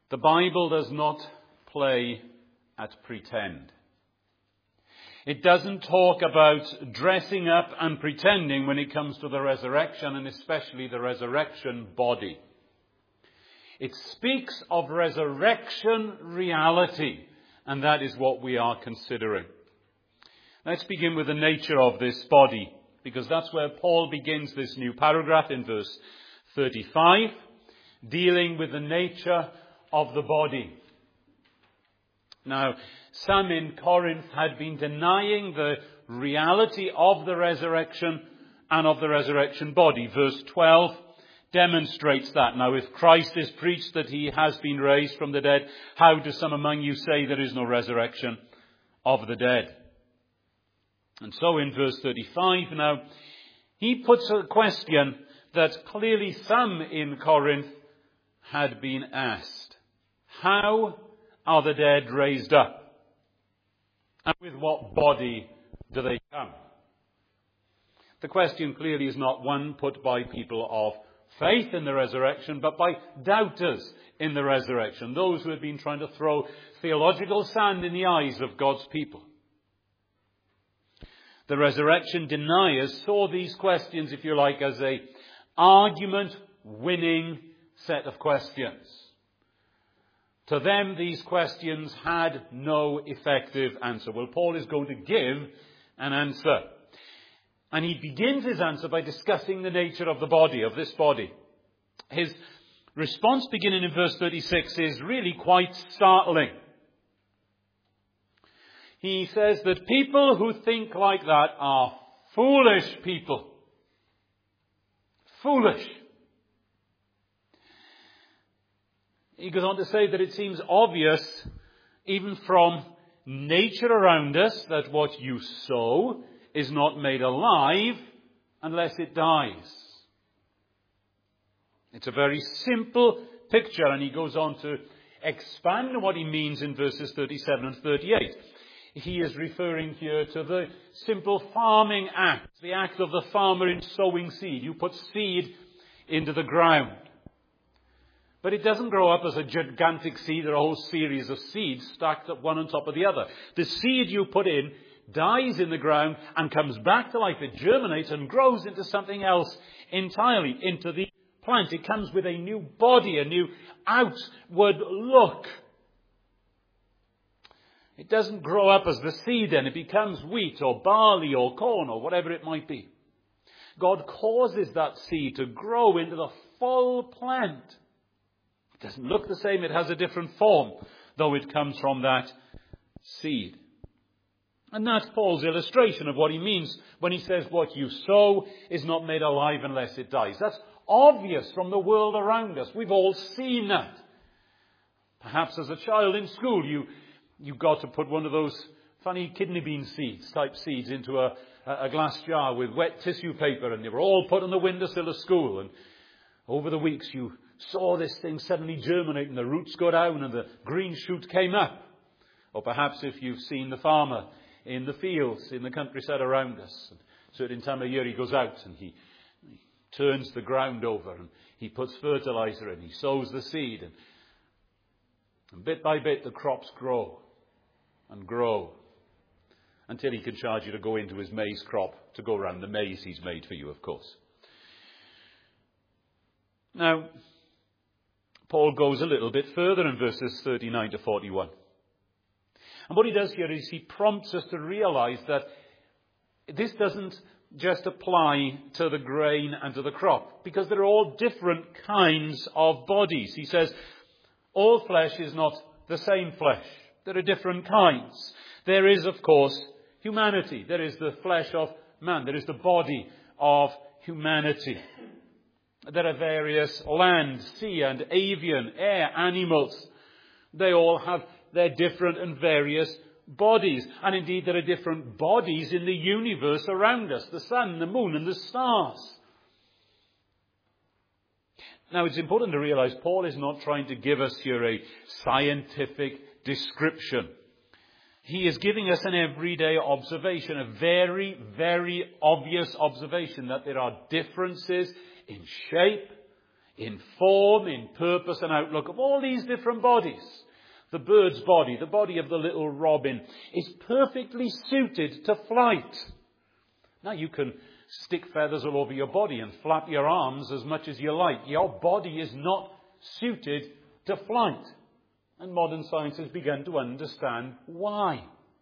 The Bible does not play at pretend. It doesn't talk about dressing up and pretending when it comes to the resurrection, and especially the resurrection body. It speaks of resurrection reality, and that is what we are considering. Let's begin with the nature of this body, because that's where Paul begins this new paragraph in verse 35, dealing with the nature of the body. Now, some in Corinth had been denying the reality of the resurrection and of the resurrection body. Verse 12 demonstrates that. Now, if Christ is preached that he has been raised from the dead, how do some among you say there is no resurrection of the dead? And so in verse 35 now, he puts a question that clearly some in Corinth had been asked. How are the dead raised up? And with what body do they come? The question clearly is not one put by people of faith in the resurrection, but by doubters in the resurrection, those who have been trying to throw theological sand in the eyes of God's people. The resurrection deniers saw these questions, if you like, as an argument-winning set of questions. To them, these questions had no effective answer. Well, Paul is going to give an answer. And he begins his answer by discussing the nature of the body, of this body. His response, beginning in verse 36, is really quite startling. He says that people who think like that are foolish people. Foolish. He goes on to say that it seems obvious, even from nature around us, that what you sow is not made alive unless it dies. It's a very simple picture, and he goes on to expand on what he means in verses 37 and 38. He is referring here to the simple farming act, the act of the farmer in sowing seed. You put seed into the ground. But it doesn't grow up as a gigantic seed or a whole series of seeds stacked up one on top of the other. The seed you put in dies in the ground and comes back to life. It germinates and grows into something else entirely, into the plant. It comes with a new body, a new outward look. It doesn't grow up as the seed then. It becomes wheat or barley or corn or whatever it might be. God causes that seed to grow into the full plant. It doesn't look the same. It has a different form, though it comes from that seed. And that's Paul's illustration of what he means when he says what you sow is not made alive unless it dies. That's obvious from the world around us. We've all seen that. Perhaps as a child in school, you got to put one of those funny kidney bean seeds, type seeds, into a glass jar with wet tissue paper, and they were all put on the windowsill of school. And over the weeks, you saw this thing suddenly germinate, and the roots go down, and the green shoot came up. Or perhaps if you've seen the farmer in the fields, in the countryside around us, at a certain time of year he goes out and he turns the ground over, and he puts fertilizer in, he sows the seed, and bit by bit the crops grow and grow until he can charge you to go into his maize crop to go around the maize he's made for you, of course. Now, Paul goes a little bit further in verses 39 to 41. And what he does here is he prompts us to realize that this doesn't just apply to the grain and to the crop, because they're all different kinds of bodies. He says, all flesh is not the same flesh. There are different kinds. There is, of course, humanity. There is the flesh of man. There is the body of humanity. There are various land, sea and avian, air animals. They all have their different and various bodies. And indeed, there are different bodies in the universe around us. The sun, the moon and the stars. Now, it's important to realize Paul is not trying to give us here a scientific description. He is giving us an everyday observation, a very, very obvious observation that there are differences in shape, in form, in purpose and outlook of all these different bodies. The bird's body, the body of the little robin, is perfectly suited to flight. Now you can stick feathers all over your body and flap your arms as much as you like. Your body is not suited to flight. And modern science has begun to understand why.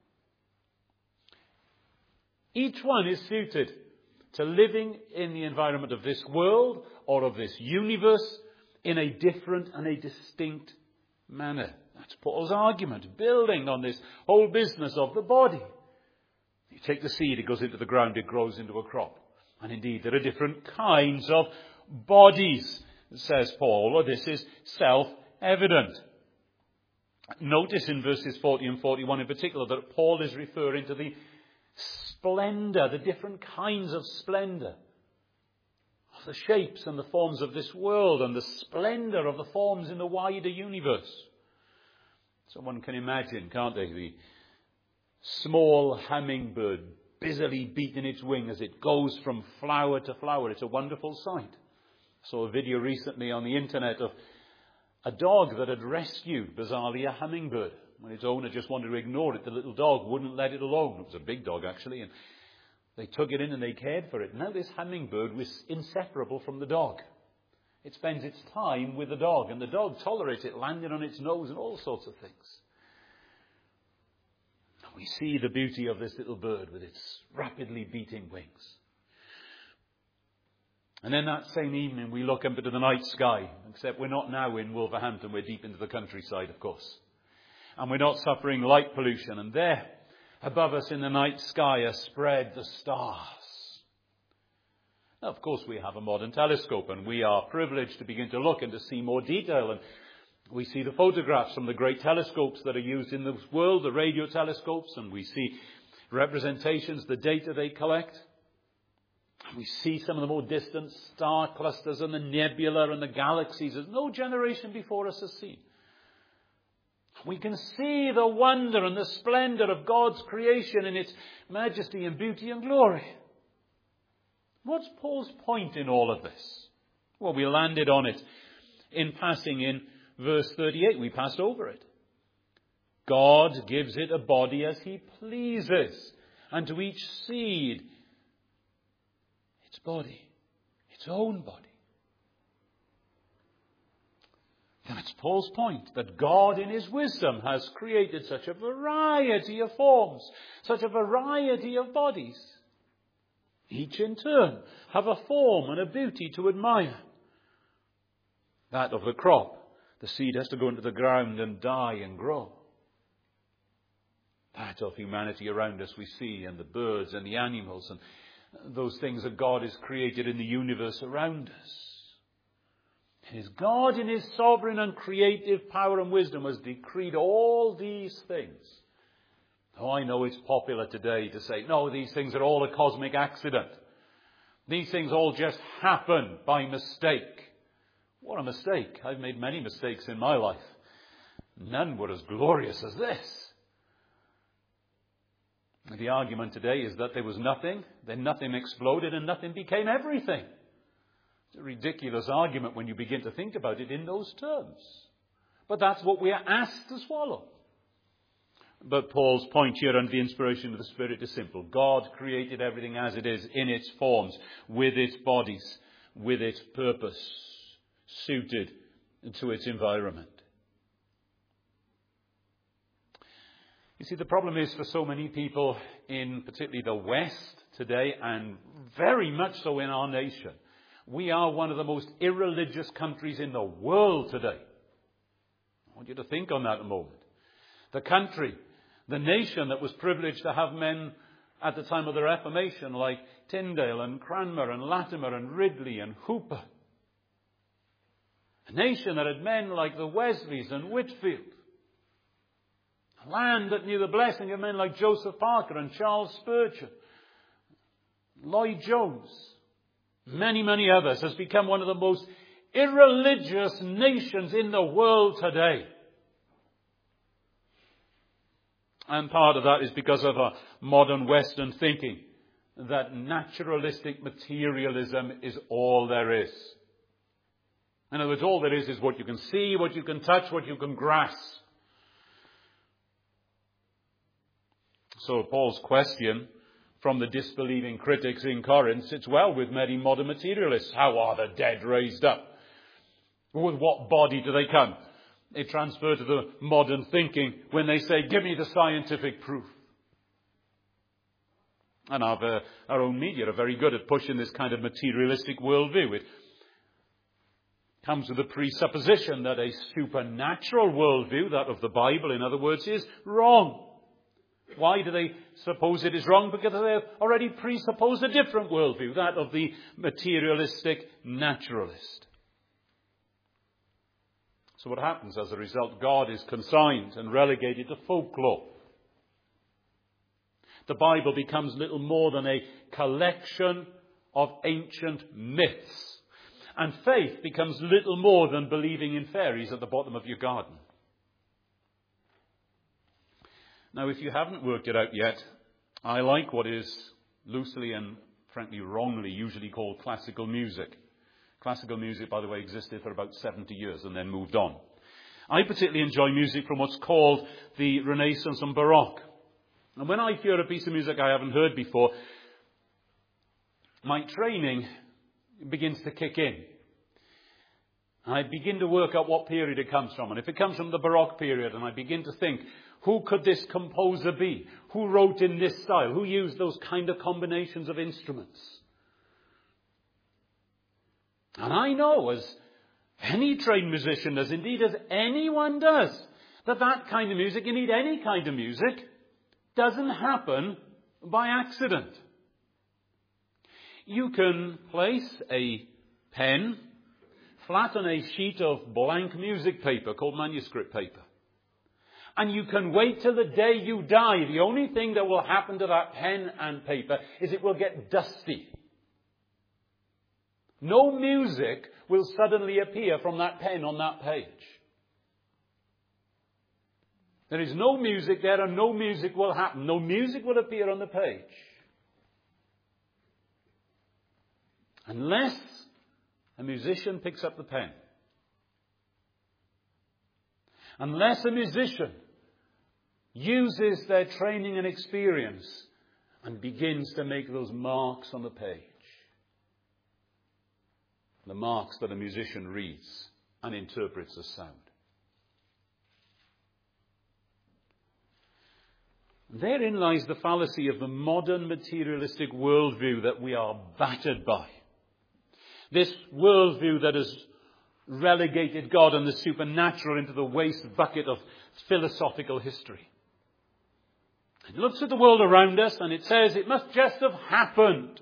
Each one is suited to living in the environment of this world or of this universe in a different and a distinct manner. That's Paul's argument, building on this whole business of the body. You take the seed, it goes into the ground, it grows into a crop. And indeed, there are different kinds of bodies, says Paul, or this is self-evident. Notice in verses 40 and 41 in particular that Paul is referring to the splendor, the different kinds of splendor of the shapes and the forms of this world and the splendor of the forms in the wider universe. So one can imagine, can't they, the small hummingbird busily beating its wing as it goes from flower to flower. It's a wonderful sight. I saw a video recently on the internet of a dog that had rescued, bizarrely, a hummingbird. When its owner just wanted to ignore it, the little dog wouldn't let it alone. It was a big dog, actually, and they took it in and they cared for it. Now this hummingbird was inseparable from the dog. It spends its time with the dog, and the dog tolerates it landing on its nose and all sorts of things. We see the beauty of this little bird with its rapidly beating wings. And then that same evening we look up into the night sky, except we're not now in Wolverhampton, we're deep into the countryside, of course. And we're not suffering light pollution. And there, above us in the night sky, are spread the stars. Now, of course, we have a modern telescope, and we are privileged to begin to look and to see more detail. And we see the photographs from the great telescopes that are used in the world, the radio telescopes, and we see representations, the data they collect. We see some of the more distant star clusters and the nebula and the galaxies as no generation before us has seen. We can see the wonder and the splendor of God's creation in its majesty and beauty and glory. What's Paul's point in all of this? Well, we landed on it in passing in verse 38. We passed over it. God gives it a body as he pleases, and to each seed its body, its own body. That's Paul's point, that God in his wisdom has created such a variety of forms, such a variety of bodies. Each in turn have a form and a beauty to admire. That of the crop, the seed has to go into the ground and die and grow. That of humanity around us we see, and the birds and the animals and those things that God has created in the universe around us. It is God in his sovereign and creative power and wisdom has decreed all these things. Oh, I know it's popular today to say, no, these things are all a cosmic accident. These things all just happen by mistake. What a mistake. I've made many mistakes in my life. None were as glorious as this. The argument today is that there was nothing, then nothing exploded, and nothing became everything. It's a ridiculous argument when you begin to think about it in those terms. But that's what we are asked to swallow. But Paul's point here under the inspiration of the Spirit is simple. God created everything as it is, in its forms, with its bodies, with its purpose, suited to its environment. You see, the problem is for so many people in particularly the West today, and very much so in our nation, we are one of the most irreligious countries in the world today. I want you to think on that a moment. The country, the nation that was privileged to have men at the time of the Reformation like Tyndale and Cranmer and Latimer and Ridley and Hooper. A nation that had men like the Wesleys and Whitfield. A land that knew the blessing of men like Joseph Parker and Charles Spurgeon, Lloyd Jones, many, many others, has become one of the most irreligious nations in the world today. And part of that is because of a modern Western thinking that naturalistic materialism is all there is. In other words, all there is what you can see, what you can touch, what you can grasp. So Paul's question from the disbelieving critics in Corinth sits well with many modern materialists. How are the dead raised up? With what body do they come? They transfer to the modern thinking when they say, give me the scientific proof. And our own media are very good at pushing this kind of materialistic worldview. It comes with the presupposition that a supernatural worldview, that of the Bible, in other words, is wrong. Why do they suppose it is wrong? Because they have already presupposed a different worldview, that of the materialistic naturalist. So what happens as a result? God is consigned and relegated to folklore. The Bible becomes little more than a collection of ancient myths. And faith becomes little more than believing in fairies at the bottom of your garden. Now, if you haven't worked it out yet, I like what is loosely and frankly wrongly usually called classical music. Classical music, by the way, existed for about 70 years and then moved on. I particularly enjoy music from what's called the Renaissance and Baroque. And when I hear a piece of music I haven't heard before, my training begins to kick in. I begin to work out what period it comes from. And if it comes from the Baroque period, and I begin to think, who could this composer be? Who wrote in this style? Who used those kind of combinations of instruments? And I know, as any trained musician does, indeed as anyone does, that kind of music, indeed any kind of music, doesn't happen by accident. You can place a pen flat on a sheet of blank music paper called manuscript paper. And you can wait till the day you die. The only thing that will happen to that pen and paper is it will get dusty. No music will suddenly appear from that pen on that page. There is no music there and no music will happen. No music will appear on the page. Unless a musician picks up the pen. Unless a musician uses their training and experience and begins to make those marks on the page. The marks that a musician reads and interprets as sound. Therein lies the fallacy of the modern materialistic worldview that we are battered by. This worldview that has relegated God and the supernatural into the waste bucket of philosophical history. It looks at the world around us and it says it must just have happened.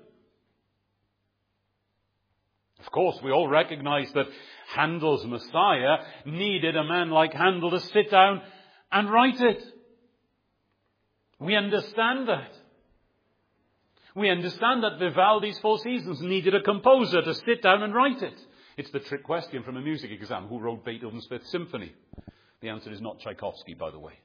Of course, we all recognize that Handel's Messiah needed a man like Handel to sit down and write it. We understand that. We understand that Vivaldi's Four Seasons needed a composer to sit down and write it. It's the trick question from a music exam. Who wrote Beethoven's Fifth Symphony? The answer is not Tchaikovsky, by the way.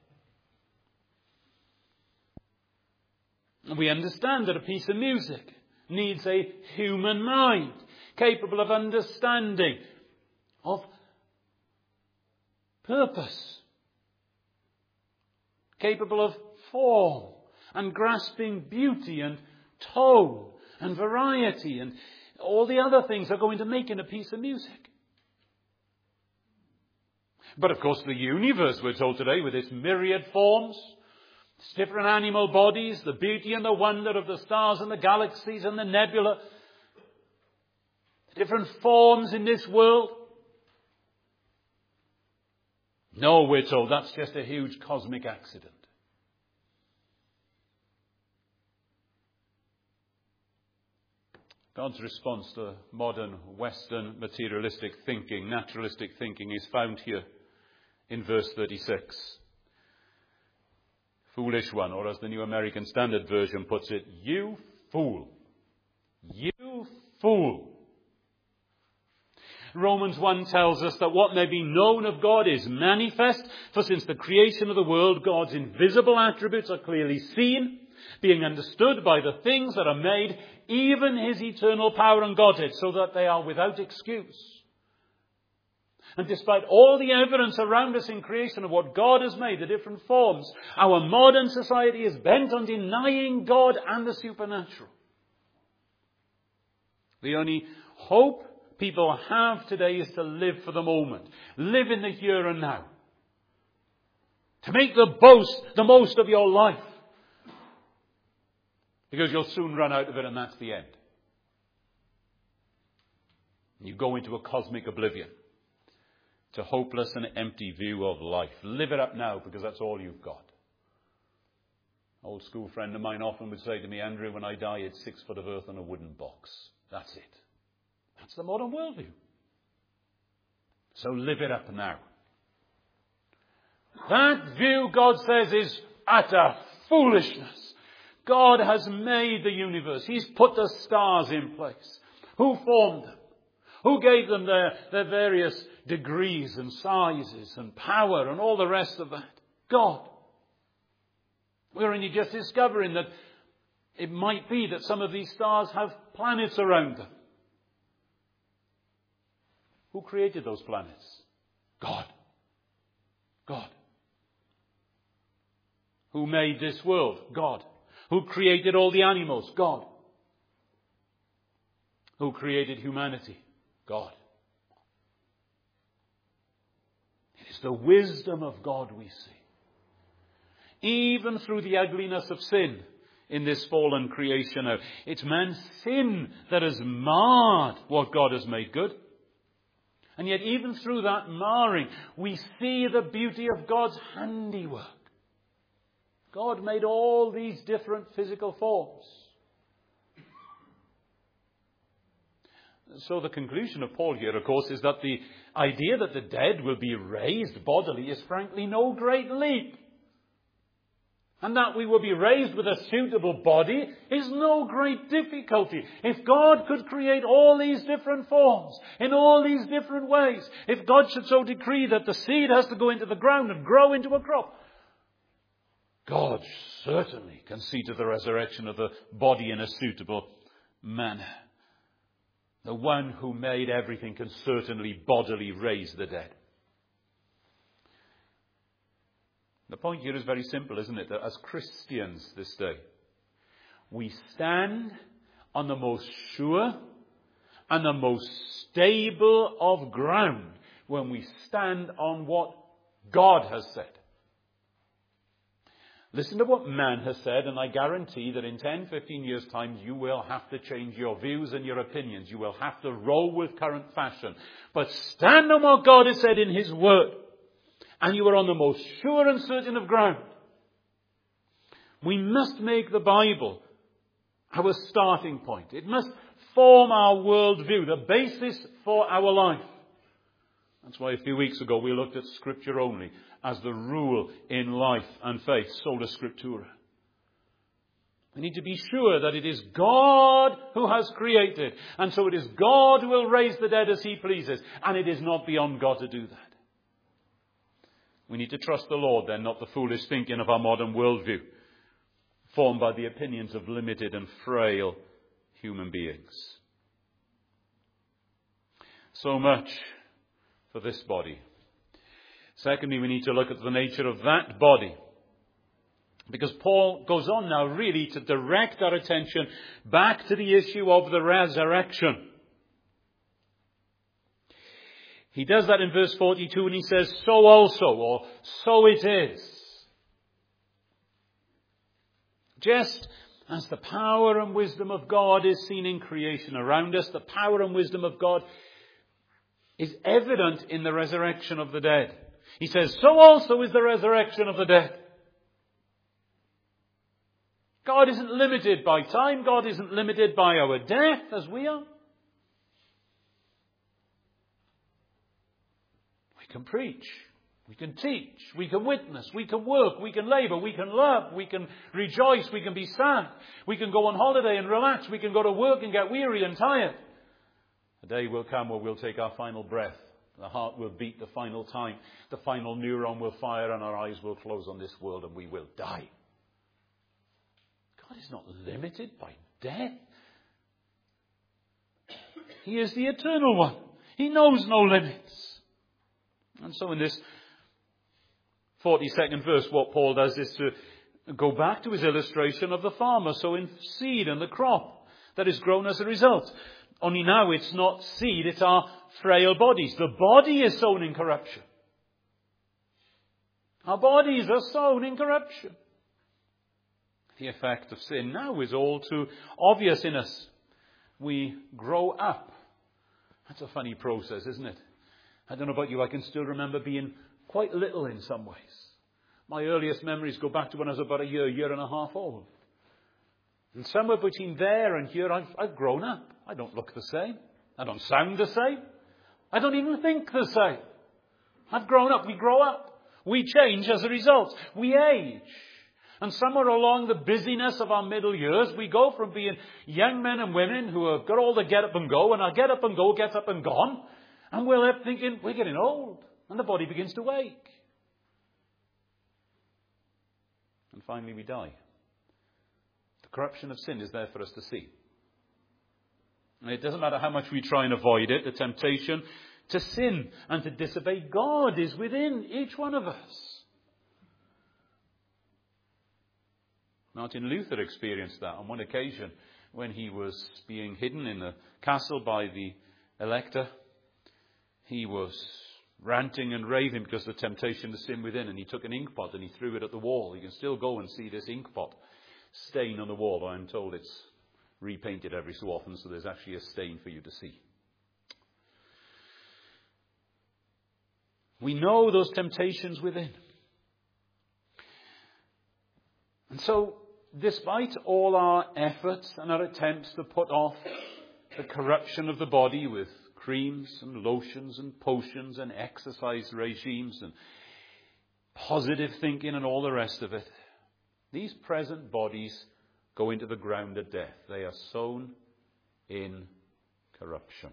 We understand that a piece of music needs a human mind capable of understanding, of purpose, capable of form and grasping beauty and tone and variety and all the other things that go into making a piece of music. But of course the universe, we're told today, with its myriad forms, its different animal bodies, the beauty and the wonder of the stars and the galaxies and the nebula, the different forms in this world. No, we're told that's just a huge cosmic accident. God's response to modern Western materialistic thinking, naturalistic thinking, is found here in verse 36. Foolish one, or as the New American Standard Version puts it, you fool. You fool. Romans 1 tells us that what may be known of God is manifest, for since the creation of the world, God's invisible attributes are clearly seen, being understood by the things that are made, even his eternal power and Godhead, so that they are without excuse. And despite all the evidence around us in creation of what God has made, the different forms, our modern society is bent on denying God and the supernatural. The only hope people have today is to live for the moment. Live in the here and now. To make the most of your life. Because you'll soon run out of it and that's the end. You go into a cosmic oblivion. It's a hopeless and empty view of life. Live it up now because that's all you've got. An old school friend of mine often would say to me, Andrew, when I die, it's 6 foot of earth and a wooden box. That's it. That's the modern worldview. So live it up now. That view, God says, is utter foolishness. God has made the universe. He's put the stars in place. Who formed them? Who gave them their various degrees and sizes and power and all the rest of that? God. We're only just discovering that it might be that some of these stars have planets around them. Who created those planets? God. God. Who made this world? God. Who created all the animals? God. Who created humanity? God. It is the wisdom of God we see. Even through the ugliness of sin in this fallen creation. It's man's sin that has marred what God has made good. And yet even through that marring, we see the beauty of God's handiwork. God made all these different physical forms. So the conclusion of Paul here, of course, is that the idea that the dead will be raised bodily is frankly no great leap. And that we will be raised with a suitable body is no great difficulty. If God could create all these different forms, in all these different ways, if God should so decree that the seed has to go into the ground and grow into a crop, God certainly can see to the resurrection of the body in a suitable manner. The one who made everything can certainly bodily raise the dead. The point here is very simple, isn't it? That as Christians this day, we stand on the most sure and the most stable of ground when we stand on what God has said. Listen to what man has said, and I guarantee that in 10, 15 years' time, you will have to change your views and your opinions. You will have to roll with current fashion. But stand on what God has said in His Word, and you are on the most sure and certain of ground. We must make the Bible our starting point. It must form our worldview, the basis for our life. That's why a few weeks ago we looked at Scripture only as the rule in life and faith, sola scriptura. We need to be sure that it is God who has created, and so it is God who will raise the dead as He pleases, and it is not beyond God to do that. We need to trust the Lord then, not the foolish thinking of our modern worldview, formed by the opinions of limited and frail human beings. So much for this body. Secondly, we need to look at the nature of that body. Because Paul goes on now really to direct our attention back to the issue of the resurrection. He does that in verse 42 and he says, so also, or so it is. Just as the power and wisdom of God is seen in creation around us, the power and wisdom of God is evident in the resurrection of the dead. He says, so also is the resurrection of the dead. God isn't limited by time. God isn't limited by our death as we are. We can preach. We can teach. We can witness. We can work. We can labor. We can love. We can rejoice. We can be sad. We can go on holiday and relax. We can go to work and get weary and tired. A day will come where we'll take our final breath. The heart will beat the final time. The final neuron will fire and our eyes will close on this world and we will die. God is not limited by death. He is the eternal one. He knows no limits. And so in this 42nd verse, what Paul does is to go back to his illustration of the farmer sowing seed and the crop that is grown as a result. Only now it's not seed, it's our frail bodies. The body is sown in corruption. Our bodies are sown in corruption. The effect of sin now is all too obvious in us. We grow up. That's a funny process, isn't it? I don't know about you, I can still remember being quite little in some ways. My earliest memories go back to when I was about a year and a half old. And somewhere between there and here, I've grown up. I don't look the same. I don't sound the same. I don't even think the same. I've grown up. We grow up. We change as a result. We age. And somewhere along the busyness of our middle years, we go from being young men and women who have got all the get up and go, and our get up and go gets up and gone, and we're left thinking, we're getting old, and the body begins to wake. And finally we die. The corruption of sin is there for us to see. And it doesn't matter how much we try and avoid it, the temptation to sin and to disobey God is within each one of us. Martin Luther experienced that on one occasion when he was being hidden in the castle by the elector. He was ranting and raving because of the temptation to sin within, and he took an ink pot and he threw it at the wall. You can still go and see this ink pot stain on the wall. I'm told it's repainted every so often, so there's actually a stain for you to see. We know those temptations within. And so, despite all our efforts and our attempts to put off the corruption of the body with creams and lotions and potions and exercise regimes and positive thinking and all the rest of it, these present bodies go into the ground at death. They are sown in corruption.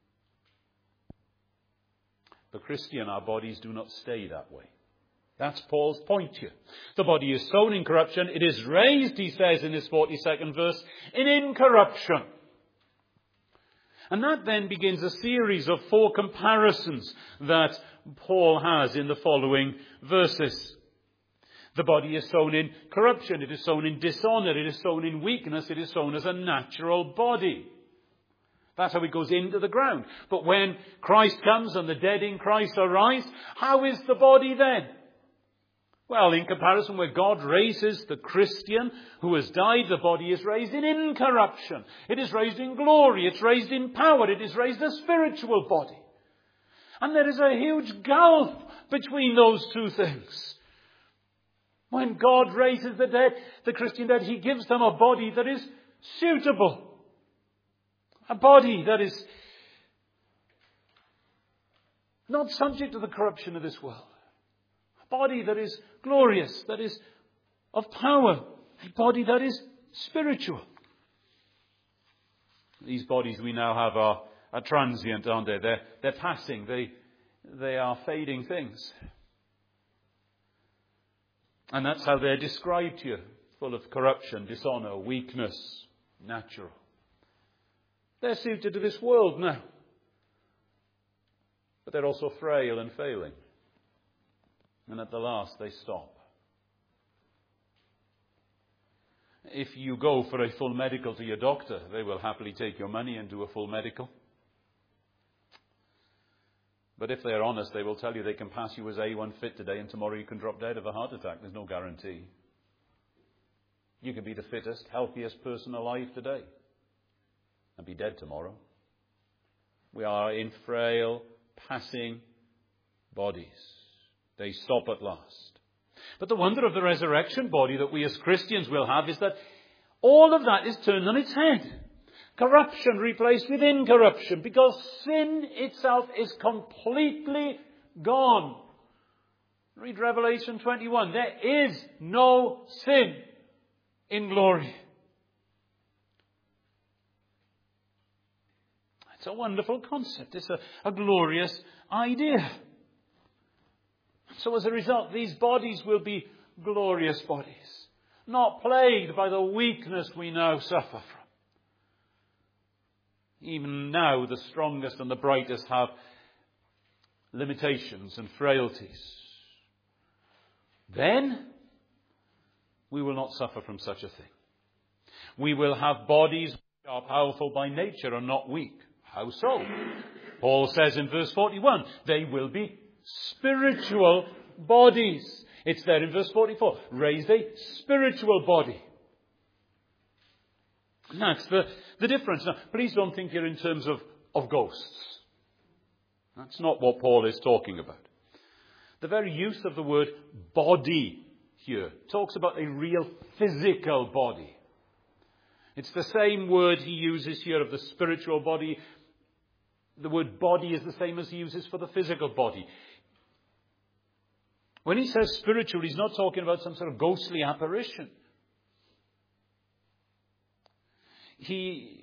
For Christian, our bodies do not stay that way. That's Paul's point here. The body is sown in corruption. It is raised, he says in this 42nd verse, in incorruption. And that then begins a series of 4 comparisons that Paul has in the following verses. The body is sown in corruption. It is sown in dishonor. It is sown in weakness. It is sown as a natural body. That's how it goes into the ground. But when Christ comes and the dead in Christ arise, how is the body then? Well, in comparison, where God raises the Christian who has died, the body is raised in incorruption. It is raised in glory. It's raised in power. It is raised a spiritual body. And there is a huge gulf between those two things. When God raises the dead, the Christian dead, he gives them a body that is suitable. A body that is not subject to the corruption of this world. A body that is glorious, that is of power. A body that is spiritual. These bodies we now have are transient, aren't they? They're passing. They are fading things. And that's how they're described here. Full of corruption, dishonor, weakness, natural. They're suited to this world now. But they're also frail and failing. And at the last they stop. If you go for a full medical to your doctor, they will happily take your money and do a full medical. But if they're honest, they will tell you they can pass you as A1 fit today and tomorrow you can drop dead of a heart attack. There's no guarantee. You can be the fittest, healthiest person alive today and be dead tomorrow. We are in frail, passing bodies. They stop at last. But the wonder of the resurrection body that we as Christians will have is that all of that is turned on its head. Corruption replaced with incorruption, because sin itself is completely gone. Read Revelation 21. There is no sin in glory. It's a wonderful concept. It's a glorious idea. So as a result, these bodies will be glorious bodies, not plagued by the weakness we now suffer from. Even now, the strongest and the brightest have limitations and frailties, then we will not suffer from such a thing. We will have bodies which are powerful by nature and not weak. How so? Paul says in verse 41, they will be spiritual bodies. It's there in verse 44. Raised a spiritual body. And that's the difference. Now, please don't think here in terms of ghosts. That's not what Paul is talking about. The very use of the word body here talks about a real physical body. It's the same word he uses here of the spiritual body. The word body is the same as he uses for the physical body. When he says spiritual, he's not talking about some sort of ghostly apparition. He's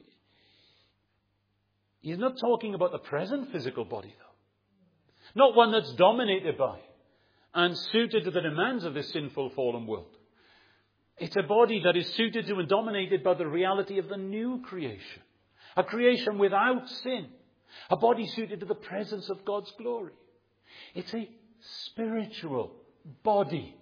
not talking about the present physical body, though. Not one that's dominated by and suited to the demands of this sinful, fallen world. It's a body that is suited to and dominated by the reality of the new creation. A creation without sin. A body suited to the presence of God's glory. It's a spiritual body.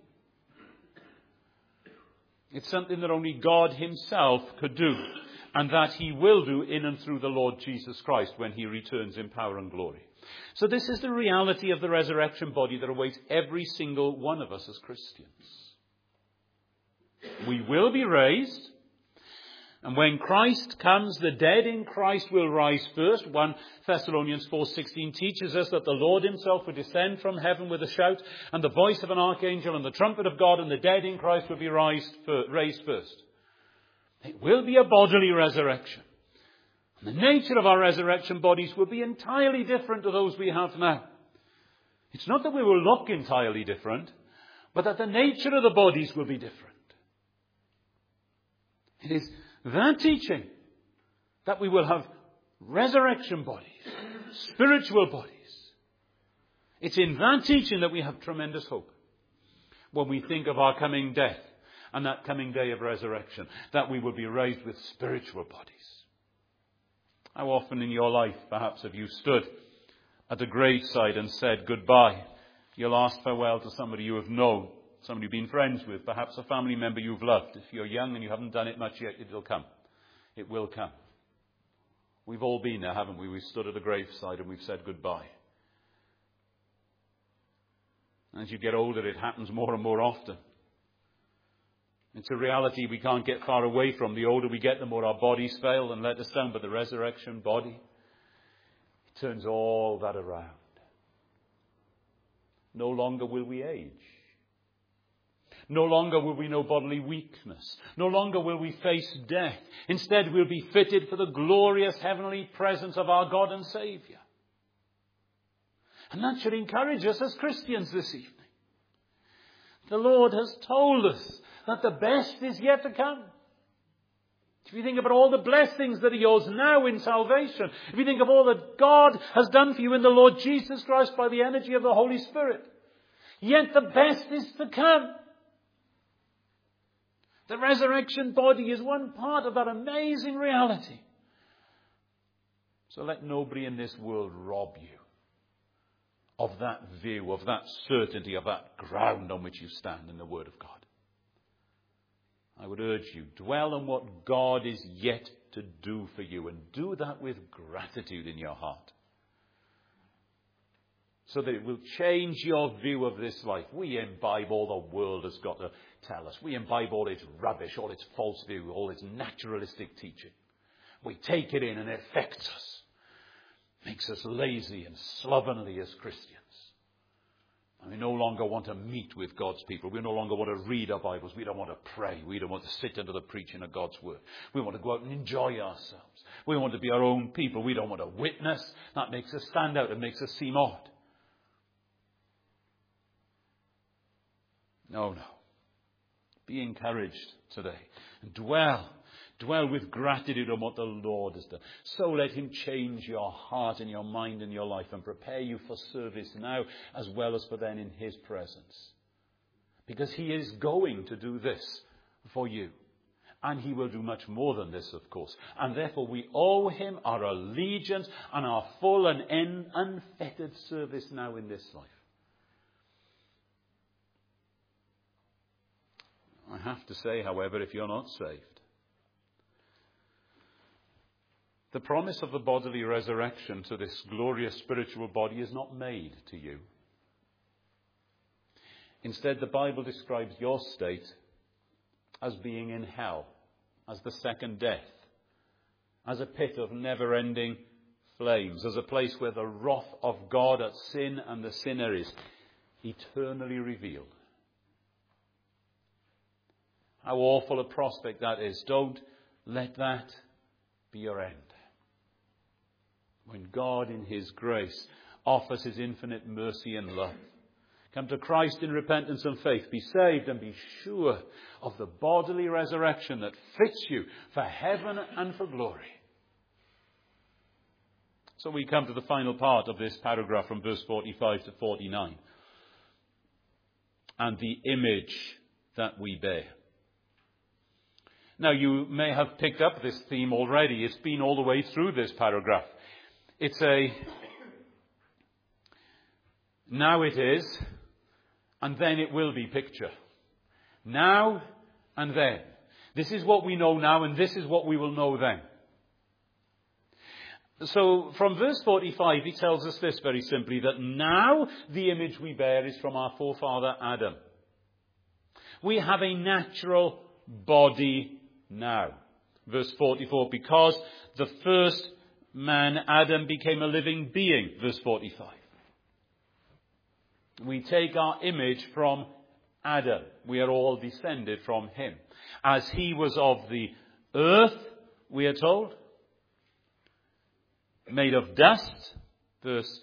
It's something that only God himself could do, and that he will do in and through the Lord Jesus Christ when he returns in power and glory. So this is the reality of the resurrection body that awaits every single one of us as Christians. We will be raised, and when Christ comes, the dead in Christ will rise first. 1 Thessalonians 4:16 teaches us that the Lord himself will descend from heaven with a shout and the voice of an archangel and the trumpet of God, and the dead in Christ will be raised first. It will be a bodily resurrection. And the nature of our resurrection bodies will be entirely different to those we have now. It's not that we will look entirely different, but that the nature of the bodies will be different. It is that teaching that we will have resurrection bodies, spiritual bodies. It's in that teaching that we have tremendous hope when we think of our coming death and that coming day of resurrection, that we will be raised with spiritual bodies. How often in your life, perhaps, have you stood at the graveside and said goodbye, your last farewell to somebody you have known, somebody you've been friends with, perhaps a family member you've loved. If you're young and you haven't done it much yet, it'll come. It will come. We've all been there, haven't we? We've stood at a graveside and we've said goodbye. As you get older, it happens more and more often. It's a reality we can't get far away from. The older we get, the more our bodies fail and let us down. But the resurrection body, it turns all that around. No longer will we age. No longer will we know bodily weakness. No longer will we face death. Instead, we'll be fitted for the glorious heavenly presence of our God and Saviour. And that should encourage us as Christians this evening. The Lord has told us that the best is yet to come. If you think about all the blessings that he owes now in salvation, if you think of all that God has done for you in the Lord Jesus Christ by the energy of the Holy Spirit, yet the best is to come. The resurrection body is one part of that amazing reality. So let nobody in this world rob you of that view, of that certainty, of that ground on which you stand in the Word of God. I would urge you, dwell on what God is yet to do for you, and do that with gratitude in your heart, so that it will change your view of this life. We imbibe all the world has got to tell us. We imbibe all its rubbish, all its false view, all its naturalistic teaching. We take it in and it affects us. Makes us lazy and slovenly as Christians. And we no longer want to meet with God's people. We no longer want to read our Bibles. We don't want to pray. We don't want to sit under the preaching of God's word. We want to go out and enjoy ourselves. We want to be our own people. We don't want to witness. That makes us stand out. It makes us seem odd. No. Be encouraged today. And dwell with gratitude on what the Lord has done. So let him change your heart and your mind and your life and prepare you for service now as well as for then in his presence. Because he is going to do this for you. And he will do much more than this, of course. And therefore we owe him our allegiance and our full and unfettered service now in this life. I have to say, however, if you're not saved, the promise of the bodily resurrection to this glorious spiritual body is not made to you. Instead, the Bible describes your state as being in hell, as the second death, as a pit of never-ending flames, as a place where the wrath of God at sin and the sinner is eternally revealed. How awful a prospect that is. Don't let that be your end. When God in his grace offers his infinite mercy and love, come to Christ in repentance and faith. Be saved and be sure of the bodily resurrection that fits you for heaven and for glory. So we come to the final part of this paragraph from verse 45 to 49. And the image that we bear. Now you may have picked up this theme already. It's been all the way through this paragraph. It's a now it is, and then it will be picture. Now and then. This is what we know now, and this is what we will know then. So from verse 45, he tells us this very simply, that now the image we bear is from our forefather Adam. We have a natural body now. Verse 44, because the first man, Adam, became a living being. Verse 45. We take our image from Adam. We are all descended from him. As he was of the earth, we are told, made of dust, verse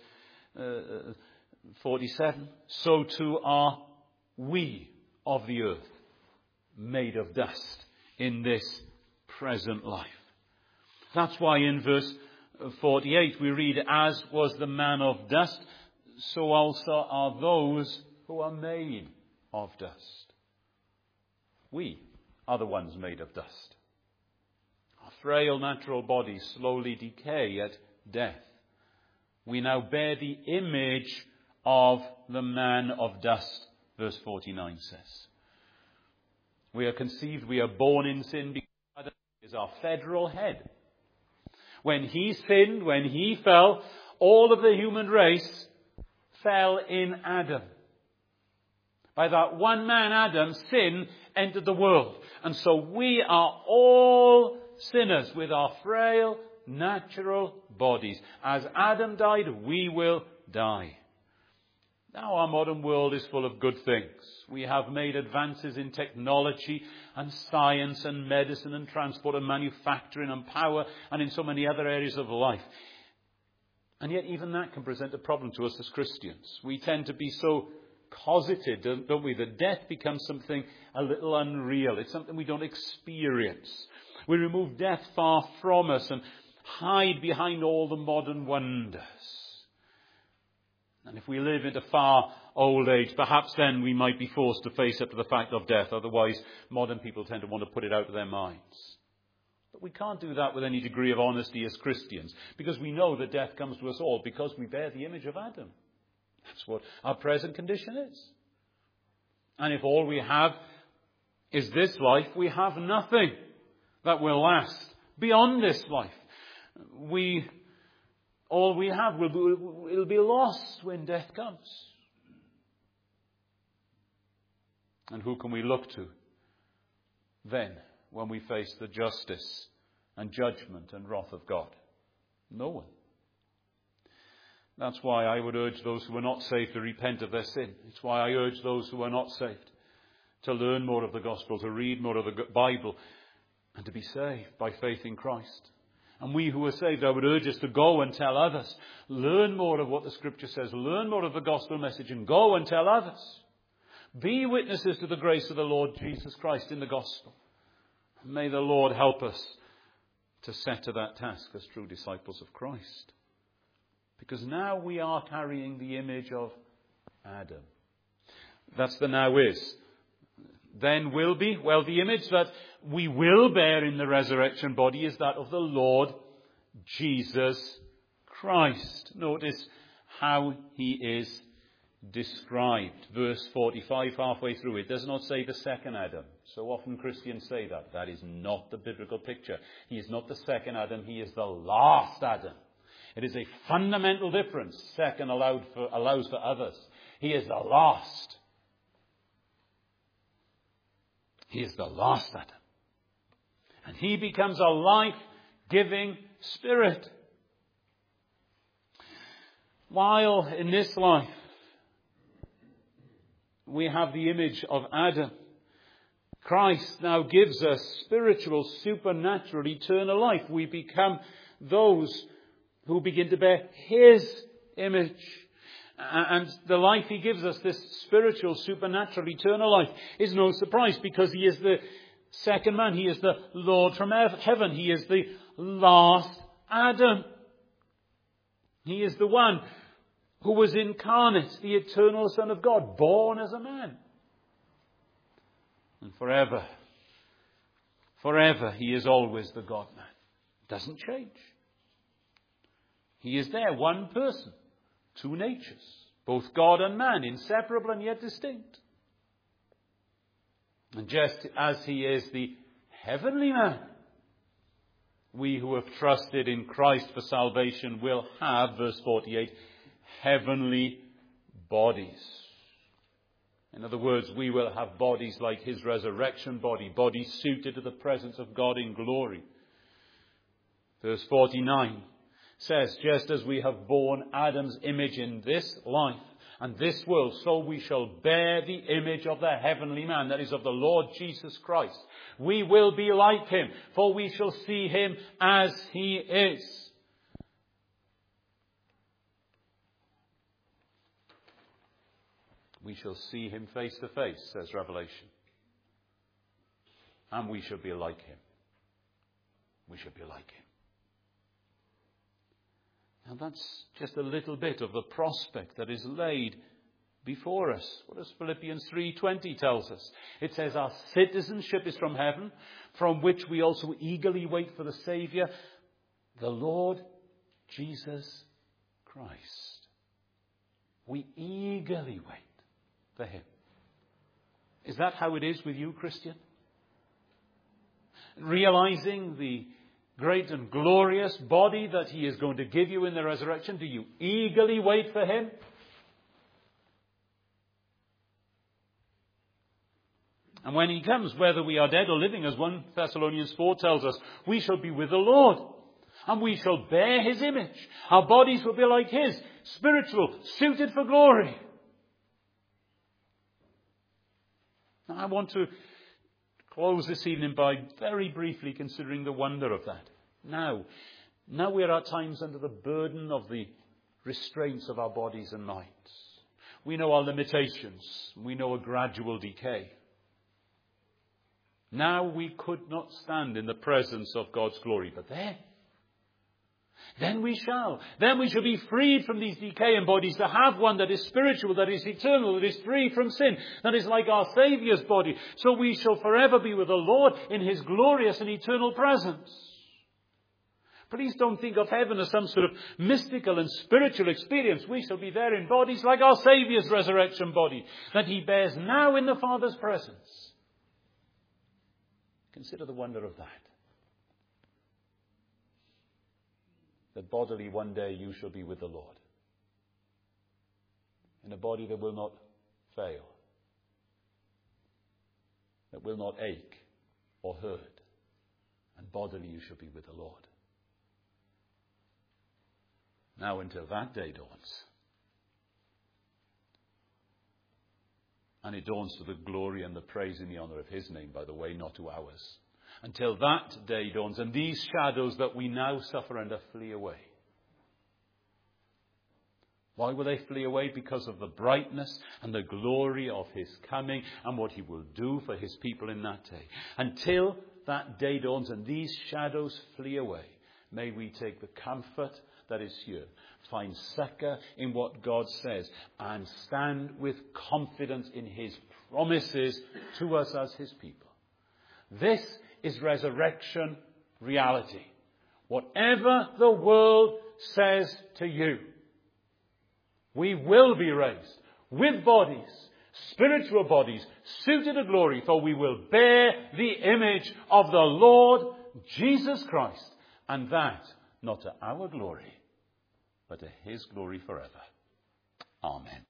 47, so too are we of the earth, made of dust in this present life. That's why in verse 48 we read, as was the man of dust, so also are those who are made of dust. We are the ones made of dust. Our frail natural bodies slowly decay at death. We now bear the image of the man of dust, verse 49 says. We are conceived, we are born in sin because Adam is our federal head. When he sinned, when he fell, all of the human race fell in Adam. By that one man, Adam, sin entered the world. And so we are all sinners with our frail, natural bodies. As Adam died, we will die. Now our modern world is full of good things. We have made advances in technology and science and medicine and transport and manufacturing and power and in so many other areas of life. And yet even that can present a problem to us as Christians. We tend to be so cosseted, don't we, that death becomes something a little unreal. It's something we don't experience. We remove death far from us and hide behind all the modern wonders. And if we live into far old age, perhaps then we might be forced to face up to the fact of death. Otherwise, modern people tend to want to put it out of their minds. But we can't do that with any degree of honesty as Christians, because we know that death comes to us all because we bear the image of Adam. That's what our present condition is. And if all we have is this life, we have nothing that will last beyond this life. All we have will be lost when death comes. And who can we look to then when we face the justice and judgment and wrath of God? No one. That's why I would urge those who are not saved to repent of their sin. It's why I urge those who are not saved to learn more of the gospel, to read more of the Bible, and to be saved by faith in Christ. And we who are saved, I would urge us to go and tell others. Learn more of what the Scripture says. Learn more of the gospel message and go and tell others. Be witnesses to the grace of the Lord Jesus Christ in the gospel. May the Lord help us to set to that task as true disciples of Christ. Because now we are carrying the image of Adam. That's the now is. then will be? Well, the image that we will bear in the resurrection body is that of the Lord Jesus Christ. Notice how he is described. Verse 45, halfway through, it does not say the second Adam. So often Christians say that. That is not the biblical picture. He is not the second Adam. He is the last Adam. It is a fundamental difference. Second allows for others. He is the last. He is the last Adam. And he becomes a life-giving spirit. While in this life we have the image of Adam, Christ now gives us spiritual, supernatural, eternal life. We become those who begin to bear his image. And the life he gives us, this spiritual, supernatural, eternal life, is no surprise because he is the second man. He is the Lord from heaven. He is the last Adam. He is the one who was incarnate, the eternal Son of God, born as a man. And forever, he is always the God-man. Doesn't change. He is there, one person, two natures, both God and man, inseparable and yet distinct. And just as he is the heavenly man, we who have trusted in Christ for salvation will have, verse 48, heavenly bodies. In other words, we will have bodies like his resurrection body, bodies suited to the presence of God in glory. Verse 49 says, just as we have borne Adam's image in this life and this world, so we shall bear the image of the heavenly man, that is of the Lord Jesus Christ. We will be like him, for we shall see him as he is. We shall see him face to face, says Revelation. And we shall be like him. We shall be like him. Now that's just a little bit of the prospect that is laid before us. What does Philippians 3:20 tells us? It says our citizenship is from heaven, from which we also eagerly wait for the Saviour, the Lord Jesus Christ. We eagerly wait for him. Is that how it is with you, Christian? Realizing the great and glorious body that he is going to give you in the resurrection, do you eagerly wait for him? And when he comes, whether we are dead or living, as 1 Thessalonians 4 tells us, we shall be with the Lord. And we shall bear his image. Our bodies will be like his, spiritual, suited for glory. Now, I want to close this evening by very briefly considering the wonder of that. Now we are at times under the burden of the restraints of our bodies and minds. We know our limitations. We know a gradual decay. Now we could not stand in the presence of God's glory, but then we shall. Then we shall be freed from these decaying bodies to have one that is spiritual, that is eternal, that is free from sin, that is like our Saviour's body. So we shall forever be with the Lord in his glorious and eternal presence. Please don't think of heaven as some sort of mystical and spiritual experience. We shall be there in bodies like our Saviour's resurrection body, that he bears now in the Father's presence. Consider the wonder of that. That bodily one day you shall be with the Lord. In a body that will not fail. That will not ache or hurt. And bodily you shall be with the Lord. Now until that day dawns. And it dawns to the glory and the praise and the honour of his name, by the way, not to ours. Until that day dawns and these shadows that we now suffer under flee away. Why will they flee away? Because of the brightness and the glory of his coming and what he will do for his people in that day. Until that day dawns and these shadows flee away, may we take the comfort, that is here. Find succor in what God says and stand with confidence in his promises to us as his people. This is resurrection reality. Whatever the world says to you, we will be raised with bodies, spiritual bodies, suited to glory, for we will bear the image of the Lord Jesus Christ, and that not to our glory, but to his glory forever. Amen.